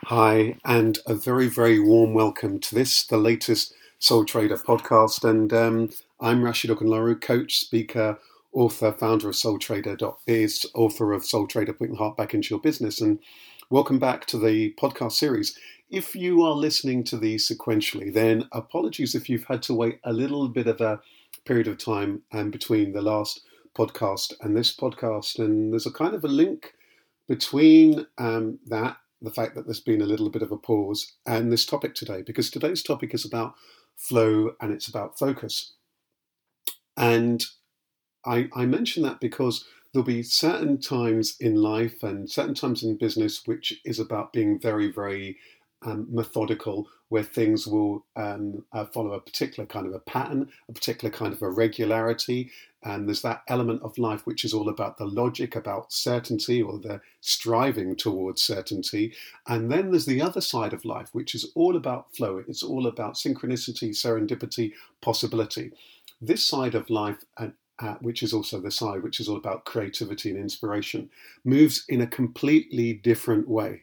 Hi, and a very, very warm welcome to the latest Soul Trader podcast. And I'm Rashid Okunlaru, coach, speaker, author, founder of SoulTrader.biz, author of Soul Trader Putting Heart Back into Your Business. And welcome back to the podcast series. If you are listening to these sequentially, then apologies if you've had to wait a little bit of a period of time between the last podcast and this podcast. And there's a kind of a link between the fact that there's been a little bit of a pause, and this topic today, because today's topic is about flow and it's about focus. And I mention that because there'll be certain times in life and certain times in business which is about being very, very methodical, where things will follow a particular kind of a pattern, a particular kind of a regularity. And there's that element of life which is all about the logic, about certainty, or the striving towards certainty. And then there's the other side of life, which is all about flow. It's all about synchronicity, serendipity, possibility. This side of life, which is also the side which is all about creativity and inspiration, moves in a completely different way.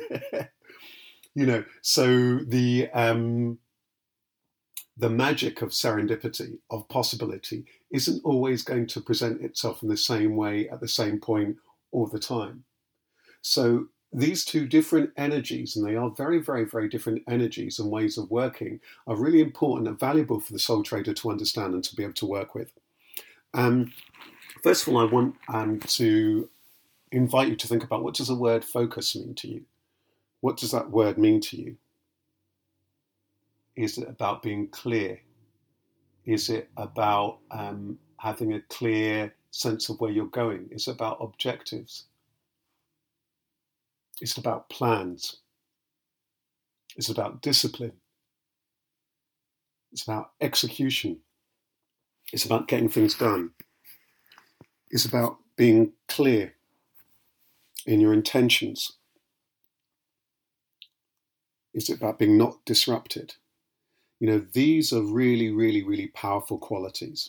So the magic of serendipity, of possibility, isn't always going to present itself in the same way at the same point all the time. So these two different energies, and they are very, very, very different energies and ways of working, are really important and valuable for the soul trader to understand and to be able to work with. First of all, I want to invite you to think about, what does the word focus mean to you? What does that word mean to you? Is it about being clear? Is it about having a clear sense of where you're going? Is it about objectives? Is it about plans? Is it about discipline? It's about execution. It's about getting things done. It's about being clear in your intentions. Is it about being not disrupted? These are really, really, really powerful qualities.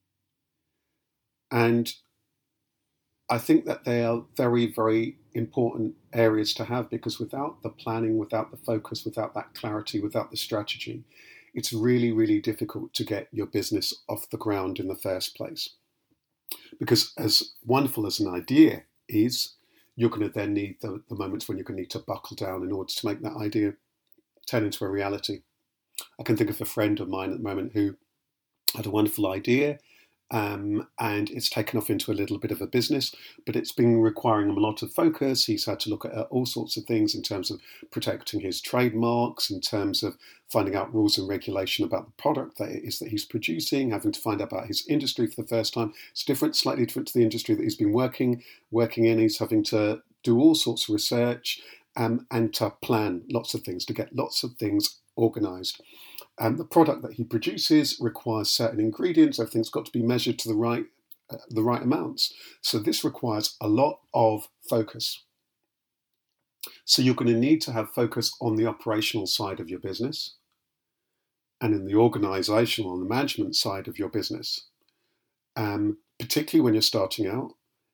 And I think that they are very, very important areas to have, because without the planning, without the focus, without that clarity, without the strategy, it's really, really difficult to get your business off the ground in the first place. Because as wonderful as an idea is, you're going to then need the moments when you're going to need to buckle down in order to make that idea turn into a reality. I can think of a friend of mine at the moment who had a wonderful idea, and it's taken off into a little bit of a business, but it's been requiring him a lot of focus. He's had to look at all sorts of things in terms of protecting his trademarks, in terms of finding out rules and regulation about the product that it is that he's producing, having to find out about his industry for the first time. It's different, slightly different to the industry that he's been working in. He's having to do all sorts of research and to plan lots of things, to get lots of things organised. The product that he produces requires certain ingredients. Everything's got to be measured to the right amounts. So this requires a lot of focus. So you're going to need to have focus on the operational side of your business and in the organisational and the management side of your business, particularly when you're starting out.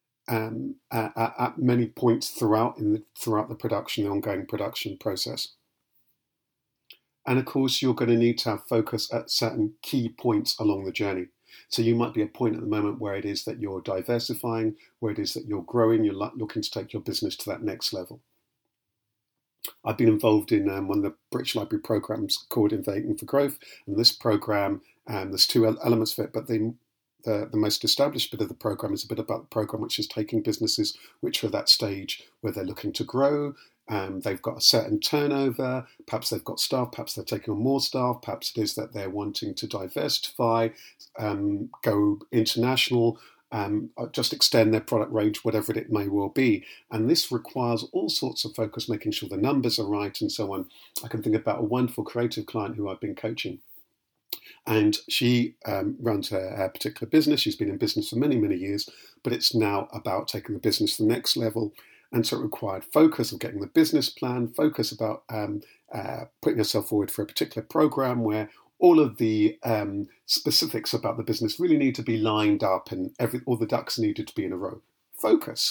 At many points throughout the production, the ongoing production process. And of course, you're going to need to have focus at certain key points along the journey. So you might be at a point at the moment where it is that you're diversifying, where it is that you're growing, you're looking to take your business to that next level. I've been involved in one of the British Library programs called Innovating for Growth, and this program, there's two elements of it, but the most established bit of the program is a bit about the program which is taking businesses which are at that stage where they're looking to grow. They've got a certain turnover, perhaps they've got staff, perhaps they're taking on more staff, perhaps it is that they're wanting to diversify, go international, just extend their product range, whatever it may well be. And this requires all sorts of focus, making sure the numbers are right and so on. I can think about a wonderful creative client who I've been coaching. And she runs her particular business. She's been in business for many, many years, but it's now about taking the business to the next level. And so it required focus of getting the business plan, focus about putting herself forward for a particular program where all of the specifics about the business really need to be lined up and all the ducks needed to be in a row. Focus.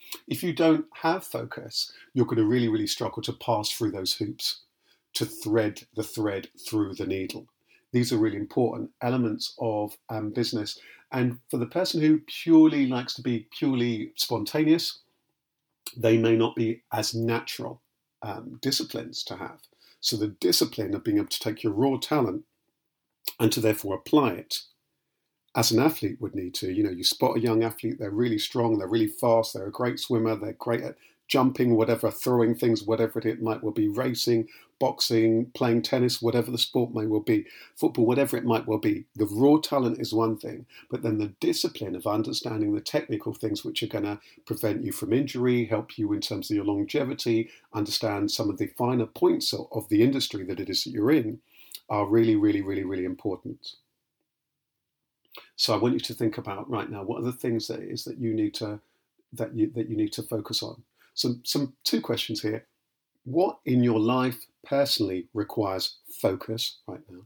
If you don't have focus, you're going to really, really struggle to pass through those hoops, to thread the thread through the needle. These are really important elements of business. And for the person who purely likes to be purely spontaneous, they may not be as natural disciplines to have. So the discipline of being able to take your raw talent and to therefore apply it as an athlete would need to. You spot a young athlete, they're really strong, they're really fast, they're a great swimmer, they're great at jumping, whatever, throwing things, whatever it might well be, racing, boxing, playing tennis, whatever the sport may well be, football, whatever it might well be. The raw talent is one thing, but then the discipline of understanding the technical things which are going to prevent you from injury, help you in terms of your longevity, understand some of the finer points of the industry that it is that you're in, are really, really, really, really important. So I want you to think about right now, what are the things that it is that you need to focus on? Some two questions here. What in your life personally requires focus right now?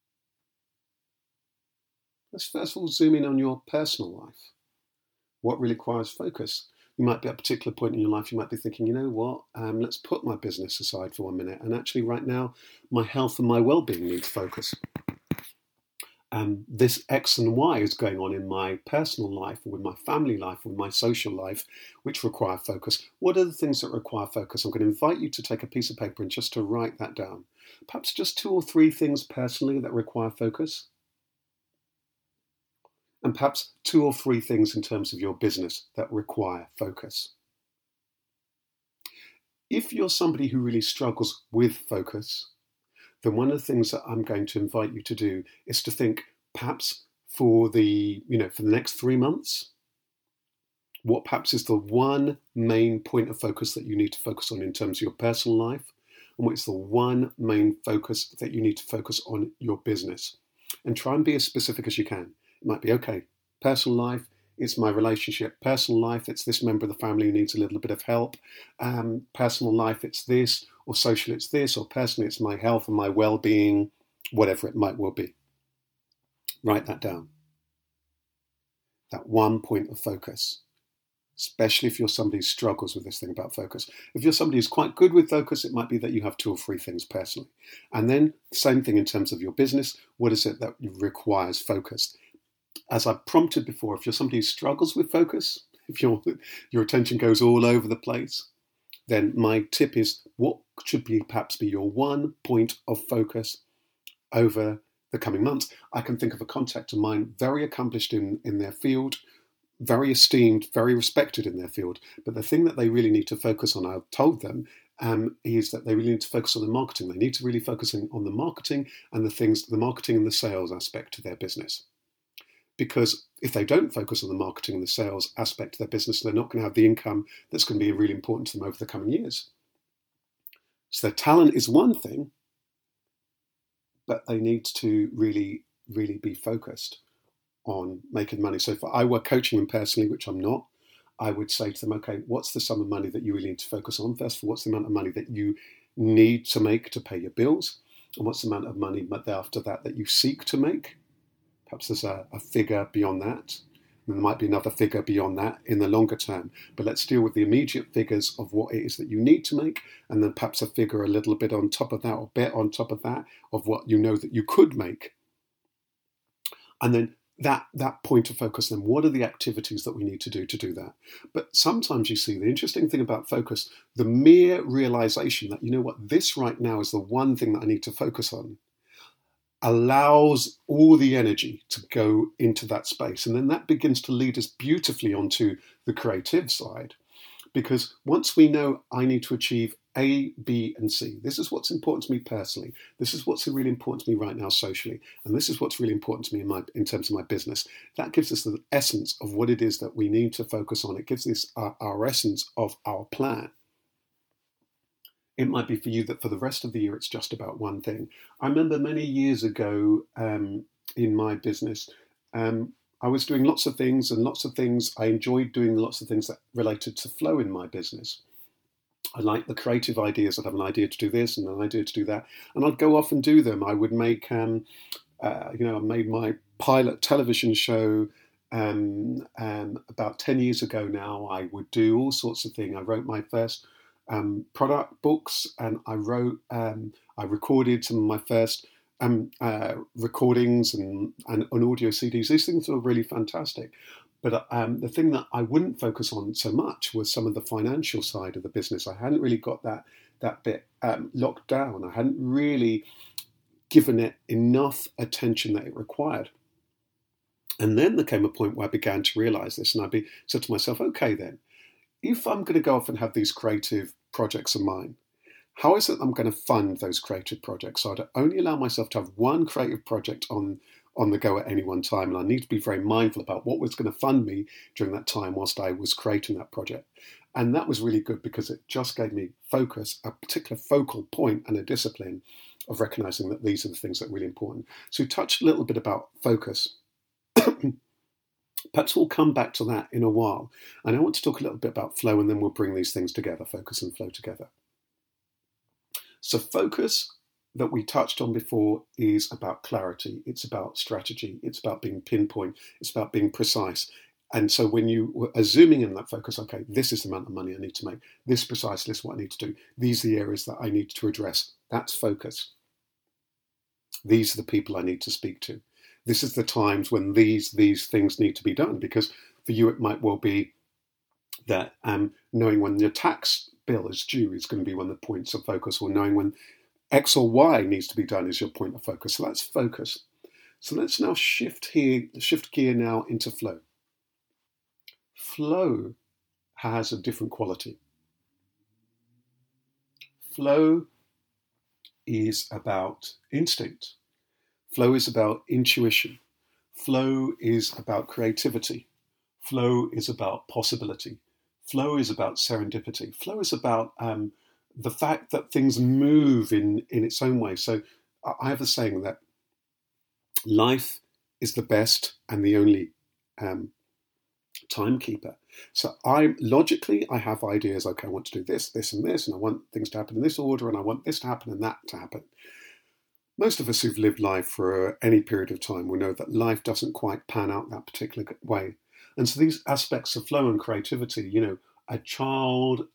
Let's first of all zoom in on your personal life. What really requires focus? You might be at a particular point in your life, you might be thinking, you know what, let's put my business aside for 1 minute. And actually right now, my health and my well-being needs focus. This X and Y is going on in my personal life, or with my family life, or with my social life, which require focus. What are the things that require focus? I'm going to invite you to take a piece of paper and just to write that down. Perhaps just 2 or 3 things personally that require focus. And perhaps 2 or 3 things in terms of your business that require focus. If you're somebody who really struggles with focus, then one of the things that I'm going to invite you to do is to think perhaps for the next 3 months, what perhaps is the one main point of focus that you need to focus on in terms of your personal life, and what is the one main focus that you need to focus on your business. And try and be as specific as you can. It might be, okay, personal life, it's my relationship. Personal life, it's this member of the family who needs a little bit of help. Personal life, it's this, or social, it's this, or personally, it's my health and my well-being, whatever it might well be. Write that down. That one point of focus, especially if you're somebody who struggles with this thing about focus. If you're somebody who's quite good with focus, it might be that you have 2 or 3 things personally. And then same thing in terms of your business. What is it that requires focus? As I prompted before, if you're somebody who struggles with focus, if your attention goes all over the place, then my tip is what should perhaps be your one point of focus over the coming months. I can think of a contact of mine, very accomplished in their field, very esteemed, very respected in their field. But the thing that they really need to focus on, I've told them, is that they really need to focus on the marketing. They need to really focus on the marketing and the marketing and the sales aspect to their business. Because if they don't focus on the marketing and the sales aspect of their business, they're not going to have the income that's going to be really important to them over the coming years. So their talent is one thing, but they need to really, really be focused on making money. So if I were coaching them personally, which I'm not, I would say to them, okay, what's the sum of money that you really need to focus on? First of all, what's the amount of money that you need to make to pay your bills? And what's the amount of money after that you seek to make? Perhaps there's a figure beyond that. And there might be another figure beyond that in the longer term. But let's deal with the immediate figures of what it is that you need to make, and then perhaps a figure a little bit on top of that, or a bit on top of that, of what you know that you could make. And then that point of focus, then what are the activities that we need to do that? But sometimes you see the interesting thing about focus, the mere realization that, you know what, this right now is the one thing that I need to focus on, allows all the energy to go into that space. And then that begins to lead us beautifully onto the creative side. Because once we know I need to achieve A, B, and C, this is what's important to me personally, this is what's really important to me right now socially, and this is what's really important to me in terms of my business, that gives us the essence of what it is that we need to focus on. It gives us our essence of our plan. It might be for you that for the rest of the year, it's just about one thing. I remember many years ago in my business, I was doing lots of things. I enjoyed doing lots of things that related to flow in my business. I like the creative ideas. I'd have an idea to do this and an idea to do that. And I'd go off and do them. I would make, I made my pilot television show About 10 years ago now, I would do all sorts of things. I wrote my first product books, and I recorded some of my first recordings and audio CDs. These things were really fantastic. But the thing that I wouldn't focus on so much was some of the financial side of the business. I hadn't really got that bit locked down. I hadn't really given it enough attention that it required. And then there came a point where I began to realize this, and said to myself, okay, then, if I'm going to go off and have these creative projects of mine, how is it I'm going to fund those creative projects? So I'd only allow myself to have one creative project on the go at any one time, and I need to be very mindful about what was going to fund me during that time whilst I was creating that project. And that was really good because it just gave me focus, a particular focal point and a discipline of recognizing that these are the things that are really important. So we touched a little bit about focus. Perhaps we'll come back to that in a while. And I want to talk a little bit about flow, and then we'll bring these things together, focus and flow together. So focus that we touched on before is about clarity. It's about strategy. It's about being pinpoint. It's about being precise. And so when you are zooming in that focus, okay, this is the amount of money I need to make. This precisely is what I need to do. These are the areas that I need to address. That's focus. These are the people I need to speak to. This is the times when these things need to be done, because for you it might well be that knowing when your tax bill is due is going to be one of the points of focus, or knowing when X or Y needs to be done is your point of focus. So that's focus. So let's now shift gear now into flow. Flow has a different quality. Flow is about instinct. Flow is about intuition. Flow is about creativity. Flow is about possibility. Flow is about serendipity. Flow is about the fact that things move in its own way. So I have a saying that life is the best and the only timekeeper. So I have ideas. Okay, I want to do this, this, and this, and I want things to happen in this order, and I want this to happen and that to happen. Most of us who've lived life for any period of time will know that life doesn't quite pan out that particular way. And so these aspects of flow and creativity, a child,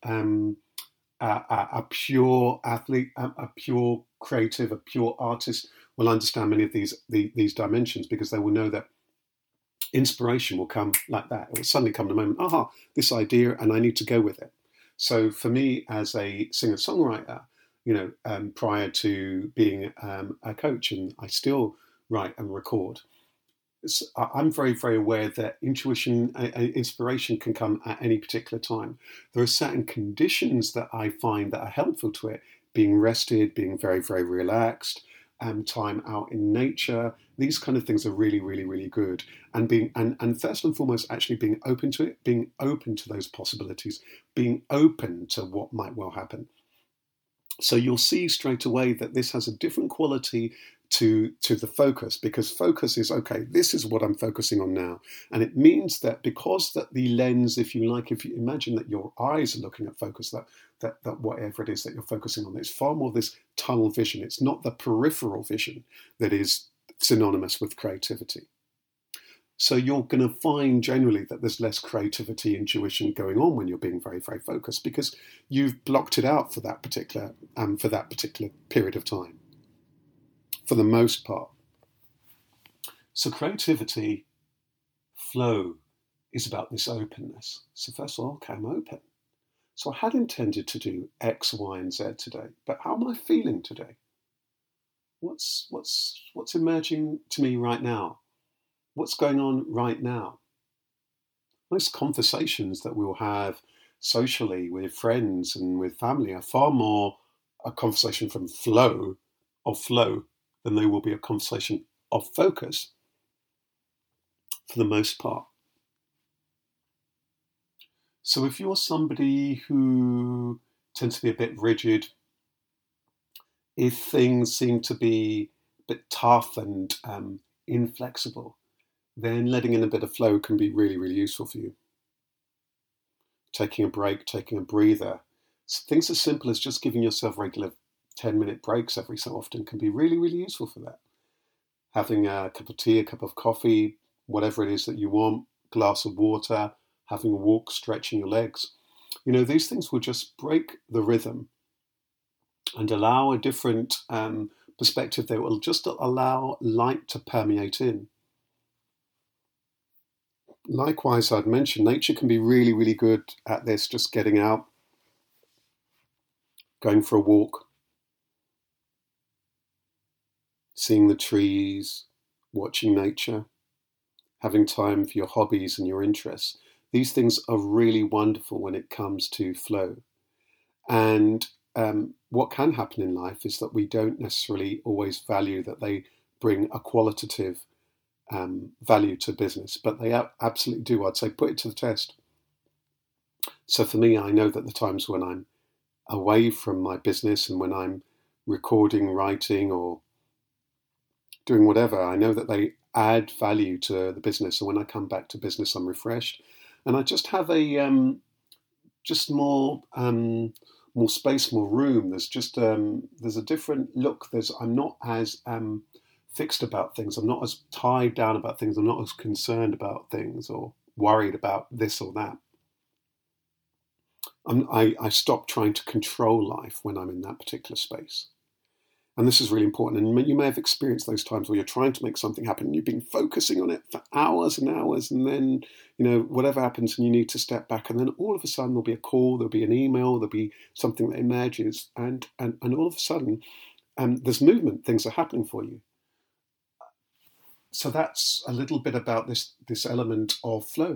a pure athlete, a pure creative, a pure artist will understand many of these dimensions, because they will know that inspiration will come like that. It will suddenly come to a moment, this idea, and I need to go with it. So for me as a singer-songwriter, prior to being a coach, and I still write and record, I'm very, very aware that inspiration can come at any particular time. There are certain conditions that I find that are helpful to it: being rested, being very, very relaxed, time out in nature. These kind of things are really, really, really good. And and first and foremost, actually being open to it, being open to those possibilities, being open to what might well happen. So you'll see straight away that this has a different quality to the focus, because focus is, okay, this is what I'm focusing on now. And it means that because that the lens, if you imagine that your eyes are looking at focus, that whatever it is that you're focusing on, it's far more this tunnel vision. It's not the peripheral vision that is synonymous with creativity. So you're going to find generally that there's less creativity, intuition going on when you're being very, very focused, because you've blocked it out for that particular period of time, for the most part. So creativity, flow, is about this openness. So first of all, okay, I'm open. So I had intended to do X, Y, and Z today, but how am I feeling today? What's emerging to me right now? What's going on right now? Most conversations that we'll have socially with friends and with family are far more a conversation from flow than they will be a conversation of focus, for the most part. So if you're somebody who tends to be a bit rigid, if things seem to be a bit tough and inflexible, then letting in a bit of flow can be really, really useful for you. Taking a break, taking a breather. So things as simple as just giving yourself regular 10-minute breaks every so often can be really, really useful for that. Having a cup of tea, a cup of coffee, whatever it is that you want, glass of water, having a walk, stretching your legs. These things will just break the rhythm and allow a different perspective that will just allow light to permeate in. Likewise, I'd mentioned nature can be really, really good at this, just getting out, going for a walk, seeing the trees, watching nature, having time for your hobbies and your interests. These things are really wonderful when it comes to flow. And what can happen in life is that we don't necessarily always value that they bring a qualitative value to business, but they absolutely do. I'd say put it to the test. So for me, I know that the times when I'm away from my business and when I'm recording, writing, or doing whatever, I know that they add value to the business. So when I come back to business, I'm refreshed, and I just have a just more space, more room. There's a different look. I'm not as fixed about things. I'm not as tied down about things. I'm not as concerned about things or worried about this or that. I stop trying to control life when I'm in that particular space. And this is really important. And you may have experienced those times where you're trying to make something happen and you've been focusing on it for hours and hours. And then, whatever happens and you need to step back. And then all of a sudden there'll be a call, there'll be an email, there'll be something that emerges. And all of a sudden there's movement, things are happening for you. So that's a little bit about this element of flow.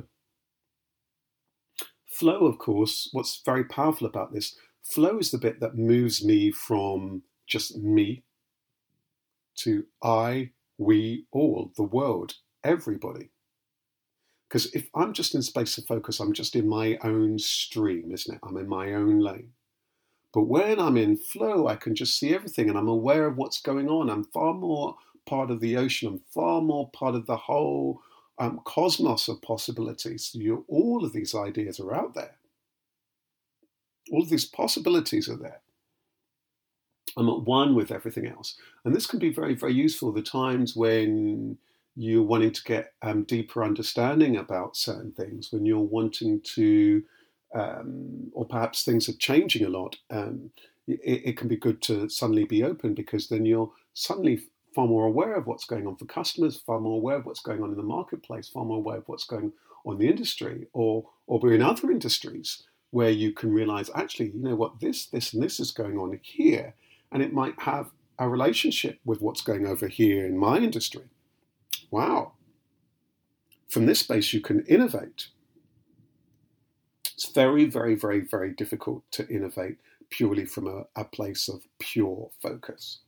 Flow, of course, what's very powerful about this, flow is the bit that moves me from just me to I, we, all, the world, everybody. Because if I'm just in space of focus, I'm just in my own stream, isn't it? I'm in my own lane. But when I'm in flow, I can just see everything and I'm aware of what's going on. I'm far more part of the ocean. I'm far more part of the whole cosmos of possibilities. All of these ideas are out there. All of these possibilities are there. I'm at one with everything else. And this can be very, very useful. The times when you're wanting to get deeper understanding about certain things, when you're wanting to, or perhaps things are changing a lot, it can be good to suddenly be open, because then you're suddenly far more aware of what's going on for customers, far more aware of what's going on in the marketplace, far more aware of what's going on in the industry, or we're in other industries where you can realize, actually, you know what, this, and this is going on here, and it might have a relationship with what's going over here in my industry. Wow. From this space, you can innovate. It's very, very, very, very difficult to innovate purely from a place of pure focus.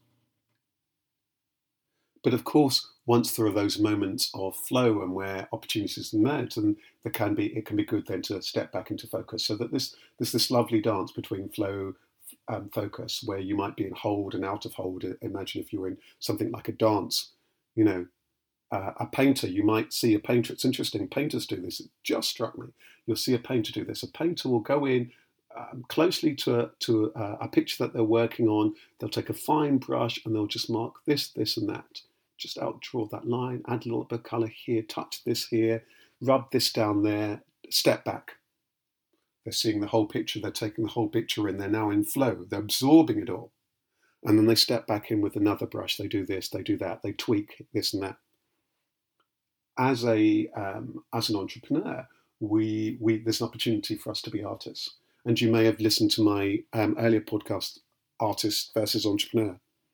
But of course, once there are those moments of flow and where opportunities emerge, and it can be good then to step back into focus. So that there's this lovely dance between flow and focus, where you might be in hold and out of hold. Imagine if you're in something like a dance, a painter, you might see a painter. It's interesting, painters do this. It just struck me. You'll see a painter do this. A painter will go in closely to a picture that they're working on. They'll take a fine brush and they'll just mark this, and that. Just outdraw that line, add a little bit of colour here, touch this here, rub this down there, step back. They're seeing the whole picture, they're taking the whole picture in, they're now in flow, they're absorbing it all. And then they step back in with another brush, they do this, they do that, they tweak this and that. As an entrepreneur, there's an opportunity for us to be artists. And you may have listened to my earlier podcast, Artist versus Entrepreneur.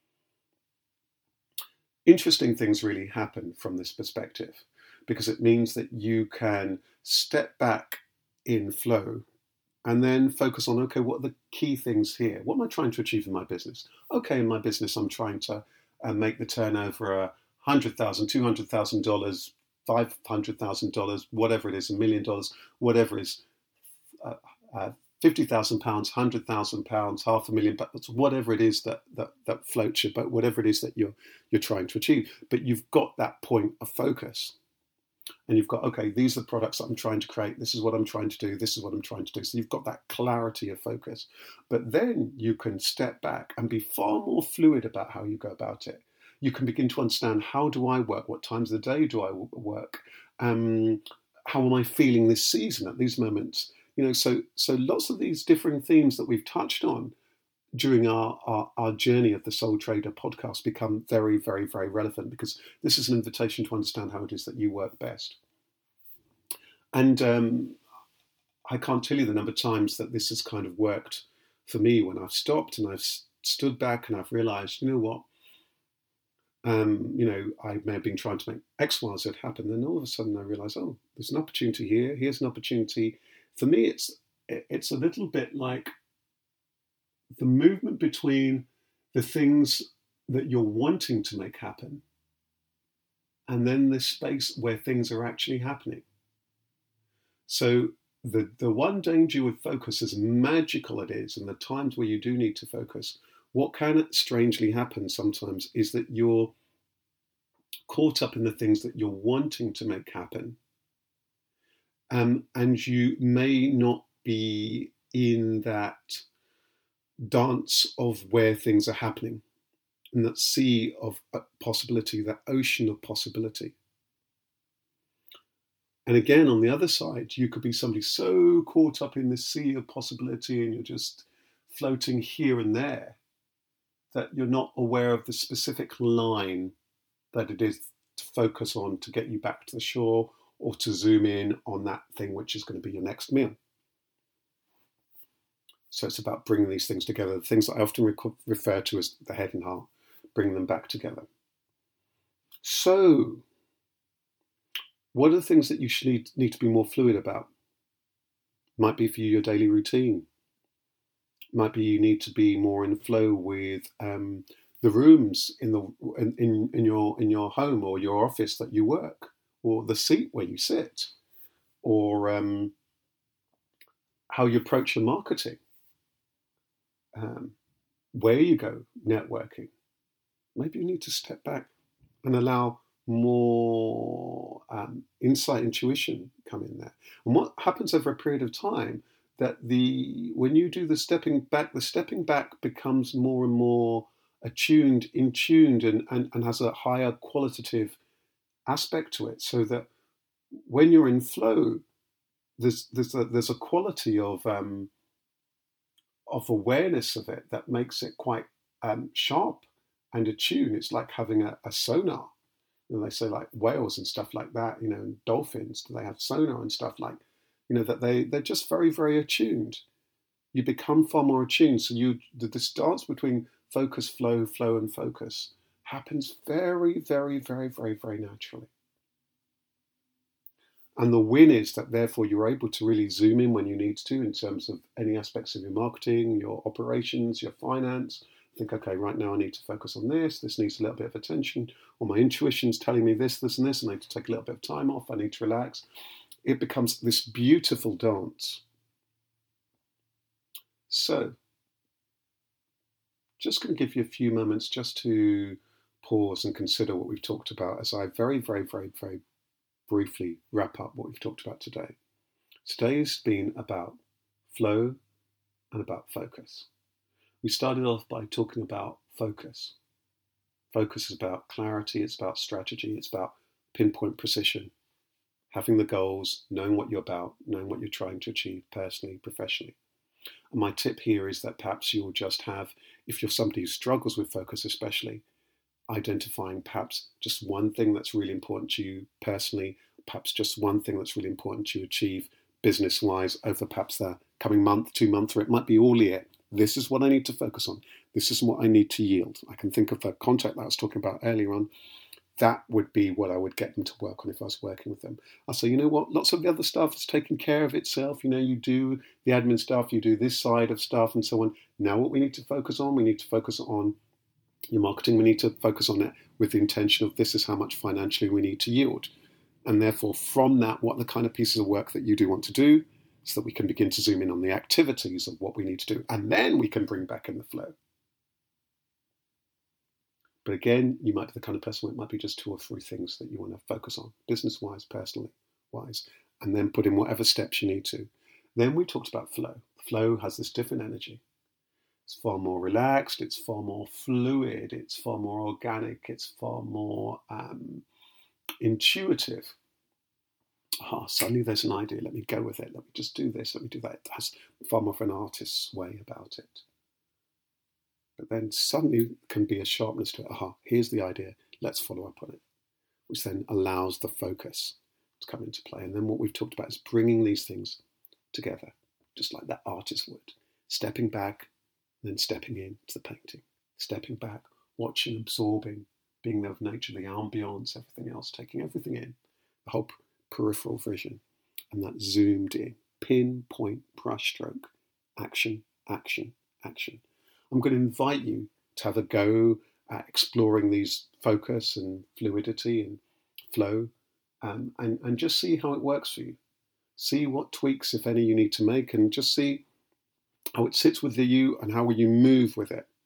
Interesting things really happen from this perspective, because it means that you can step back in flow and then focus on, okay, what are the key things here? What am I trying to achieve in my business? Okay, in my business, I'm trying to make the turnover $100,000, $200,000, $500,000, whatever it is, $1 million, whatever it is, £50,000, £100,000, £500,000, whatever it is that floats your boat, whatever it is that you're trying to achieve. But you've got that point of focus, and you've got, okay, these are the products that I'm trying to create. This is what I'm trying to do. This is what I'm trying to do. So you've got that clarity of focus. But then you can step back and be far more fluid about how you go about it. you can begin to understand, how do I work? What times of the day do I work? How am I feeling this season at these moments? So lots of these different themes that we've touched on during our journey of the Soul Trader podcast become very, very, very relevant, because this is an invitation to understand how it is that you work best. And I can't tell you the number of times that this has kind of worked for me when I've stopped and I've stood back and I've realised, you know what, I may have been trying to make X, Y, Z happen. Then all of a sudden I realise, oh, there's an opportunity here. Here's an opportunity. For me, it's a little bit like the movement between the things that you're wanting to make happen and then the space where things are actually happening. So the one danger with focus, as magical it is, and the times where you do need to focus, what can strangely happen sometimes is that you're caught up in the things that you're wanting to make happen. And you may not be in that dance of where things are happening, in that sea of possibility, that ocean of possibility. And again, on the other side, you could be somebody so caught up in the sea of possibility and you're just floating here and there that you're not aware of the specific line that it is to focus on to get you back to the shore, or to zoom in on that thing which is going to be your next meal. So it's about bringing these things together, the things that I often refer to as the head and heart, bringing them back together. So, what are the things that you should need to be more fluid about? Might be for you your daily routine. Might be you need to be more in flow with the rooms in your home or your office that you work, or the seat where you sit, or how you approach your marketing, where you go networking. Maybe you need to step back and allow more insight, intuition come in there. And what happens over a period of time, that when you do the stepping back becomes more and more attuned, in tuned, and has a higher qualitative aspect to it, so that when you're in flow, there's a quality of awareness of it that makes it quite sharp and attuned. It's like having a sonar. They say like whales and stuff like that, and dolphins, they have sonar and stuff like, that they're just very, very attuned. You become far more attuned. So this dance between focus, flow, and focus happens very, very, very, very, very naturally. And the win is that therefore you're able to really zoom in when you need to, in terms of any aspects of your marketing, your operations, your finance. Think, okay, right now I need to focus on this. This needs a little bit of attention. Or my intuition's telling me this, and this. I need to take a little bit of time off. I need to relax. It becomes this beautiful dance. So, just going to give you a few moments just to pause and consider what we've talked about, as I very, very, very, very briefly wrap up what we've talked about today. Today's been about flow and about focus. We started off by talking about focus. Focus is about clarity, it's about strategy, it's about pinpoint precision, having the goals, knowing what you're about, knowing what you're trying to achieve personally, professionally. And my tip here is that perhaps you'll just have, if you're somebody who struggles with focus especially, identifying perhaps just one thing that's really important to you personally, perhaps just one thing that's really important to you achieve business-wise over perhaps the coming month, 2 months, or it might be all year. This is what I need to focus on. This is what I need to yield. I can think of a contact that I was talking about earlier on. That would be what I would get them to work on if I was working with them. I'll say, you know what, lots of the other stuff is taking care of itself. You do the admin stuff, you do this side of stuff and so on. Now what we need to focus on, we need to focus on your marketing. We need to focus on it with the intention of this is how much financially we need to yield. And therefore, from that, what are the kind of pieces of work that you do want to do, so that we can begin to zoom in on the activities of what we need to do. And then we can bring back in the flow. But again, you might be the kind of person where it might be just 2 or 3 things that you want to focus on, business-wise, personally-wise, and then put in whatever steps you need to. Then we talked about flow. Flow has this different energy. It's far more relaxed, it's far more fluid, it's far more organic, it's far more intuitive. Suddenly there's an idea, let me go with it, let me just do this, let me do that. It has far more of an artist's way about it. But then suddenly can be a sharpness to it. Here's the idea, let's follow up on it, which then allows the focus to come into play. And then what we've talked about is bringing these things together, just like that artist would, stepping back, then stepping into the painting, stepping back, watching, absorbing, being there with nature, the ambience, everything else, taking everything in, the whole peripheral vision, and that zoomed in, pinpoint brushstroke, action, action, action. I'm going to invite you to have a go at exploring these focus and fluidity and flow, and just see how it works for you. See what tweaks, if any, you need to make, and just see how it sits with you and how will you move with it.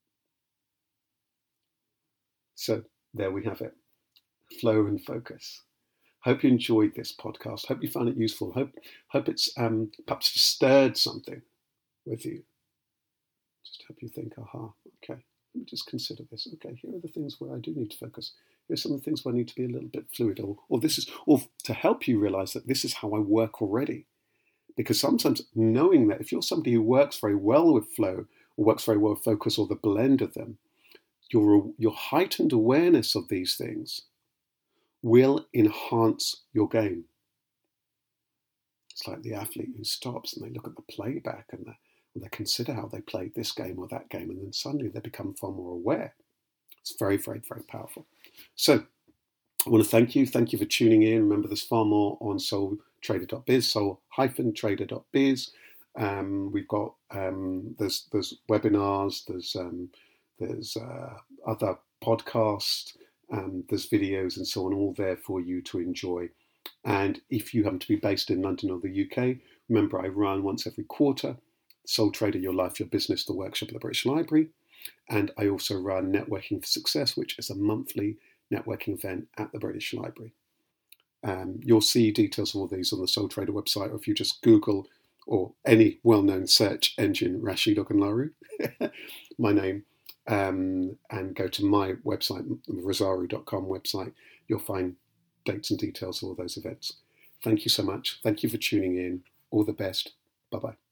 So there we have it, flow and focus. Hope you enjoyed this podcast. Hope you found it useful. Hope it's perhaps stirred something with you. Just hope you think, okay, let me just consider this. Okay, here are the things where I do need to focus. Here's some of the things where I need to be a little bit fluid, or to help you realize that this is how I work already. Because sometimes knowing that if you're somebody who works very well with flow, or works very well with focus, or the blend of them, your heightened awareness of these things will enhance your game. It's like the athlete who stops and they look at the playback and they consider how they played this game or that game, and then suddenly they become far more aware. It's very, very, very powerful. So I want to thank you. Thank you for tuning in. Remember, there's far more on soultrader.biz, soul-trader.biz. We've got there's webinars, there's other podcasts, there's videos and so on, all there for you to enjoy. And if you happen to be based in London or the UK, remember I run once every quarter Soul Trader, Your Life, Your Business, the workshop at the British Library. And I also run Networking for Success, which is a monthly networking event at the British Library. You'll see details of all these on the Soul Trader website, or if you just Google or any well-known search engine, Rashid Ogunlaru, my name, and go to my website, the rosaru.com website, you'll find dates and details of all those events. Thank you so much. Thank you for tuning in. All the best. Bye-bye.